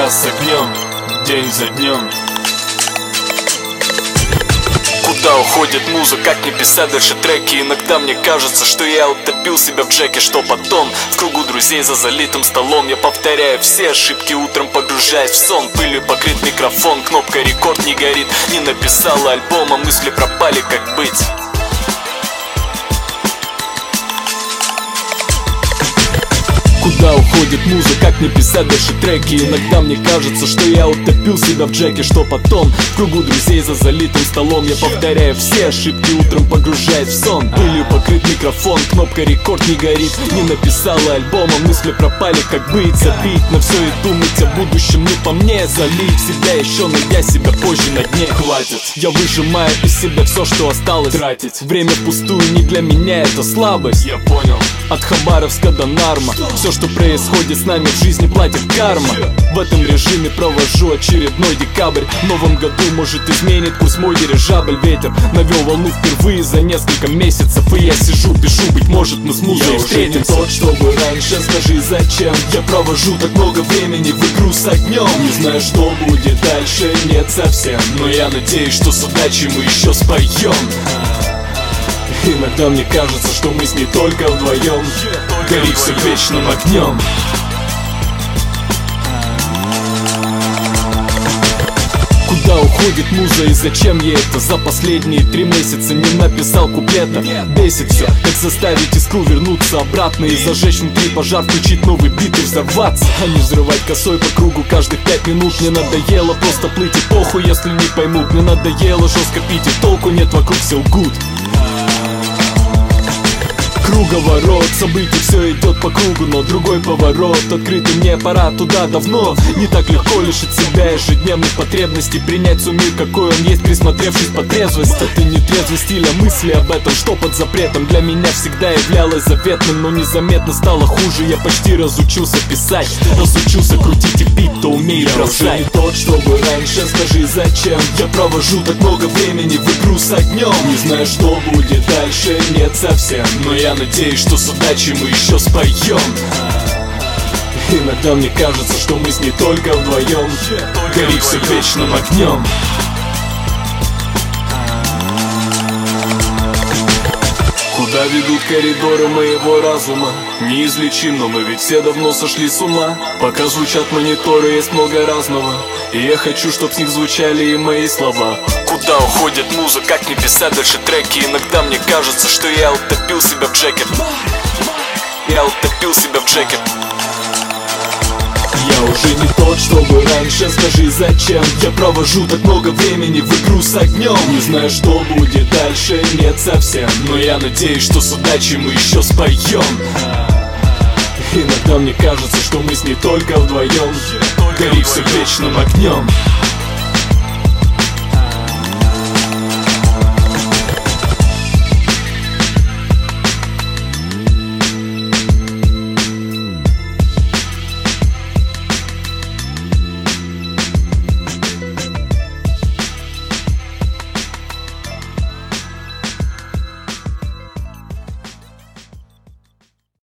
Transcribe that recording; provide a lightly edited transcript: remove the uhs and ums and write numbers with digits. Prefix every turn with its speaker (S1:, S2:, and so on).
S1: нас с огнем, день за днем. Куда уходит муза, как не писать дальше треки? Иногда мне кажется, что я утопил себя в джеке. Что потом, в кругу друзей за залитым столом, я повторяю все ошибки, утром погружаясь в сон. Пылью покрыт микрофон, кнопка рекорд не горит. Не написала альбома, мысли пропали, как быть. Куда уходит муза, как не писать дальше треки? Иногда мне кажется, что я утопил себя в джеке. Что потом, в кругу друзей за залитым столом, я повторяю все ошибки, утром погружаясь в сон. Пылью покрыт микрофон, кнопка рекорд не горит. Не написала альбома, мысли пропали, как быть. Забить на все и думать о будущем не по мне. Залить себя еще, найдя себя позже на дне. Хватит, я выжимаю из себя все, что осталось. Тратить время впустую не для меня, это слабость. Я понял. От Хабаровска до Нарма, все, что происходит с нами в жизни, платит карма. В этом режиме провожу очередной декабрь. В новом году может изменит курс мой дирижабль. Ветер навел волну впервые за несколько месяцев, и я сижу, пишу, быть может мы с музой встретимся. Я уже не тот, что был раньше, скажи зачем я провожу так много времени в игру с огнем. Не знаю, что будет дальше, нет совсем, но я надеюсь, что с удачей мы еще споем. Иногда мне кажется, что мы с ней только вдвоем, горит все вечным огнем. Куда уходит муза и зачем ей это? За последние 3 месяца не написал куплета. Бесит все, как заставить искру вернуться обратно и зажечь внутри пожар, включить новый бит и взорваться. А не взрывать косой по кругу каждых 5 минут. Мне надоело просто плыть и похуй, если не поймут. Мне надоело жестко пить и толку нет, вокруг все лгут. Круговорот событий, все идет по кругу, но другой поворот. Открытый мне пора туда давно. Не так легко лишить себя ежедневных потребностей, принять свой мир, какой он есть, присмотревшись по трезвости. Это не трезвый стиль, а мысли об этом, что под запретом для меня всегда являлось заветным, но незаметно стало хуже. Я почти разучился писать, разучился крутить и пить, то умею бросать. Я уже не тот, что был раньше, скажи зачем я провожу так много времени в игру с огнем. Не знаю, что будет дальше, нет совсем, но я надеюсь, что с удачей мы еще споем. Иногда мне кажется, что мы с ней только вдвоем, горит все вечным огнем. Куда ведут коридоры моего разума? Неизлечим, но мы ведь все давно сошли с ума. Пока звучат мониторы, есть много разного, и я хочу, чтоб с них звучали и мои слова. Куда уходит муза, как не писать дальше треки? Иногда мне кажется, что я утопил себя в джеке. Я утопил себя в джеке. Я уже не тот, что был раньше, скажи зачем я провожу так много времени в игру с огнем. Не знаю, что будет дальше, нет совсем, но я надеюсь, что с удачей мы еще споем. Иногда мне кажется, что мы с ней только вдвоем, горит все вечным огнем.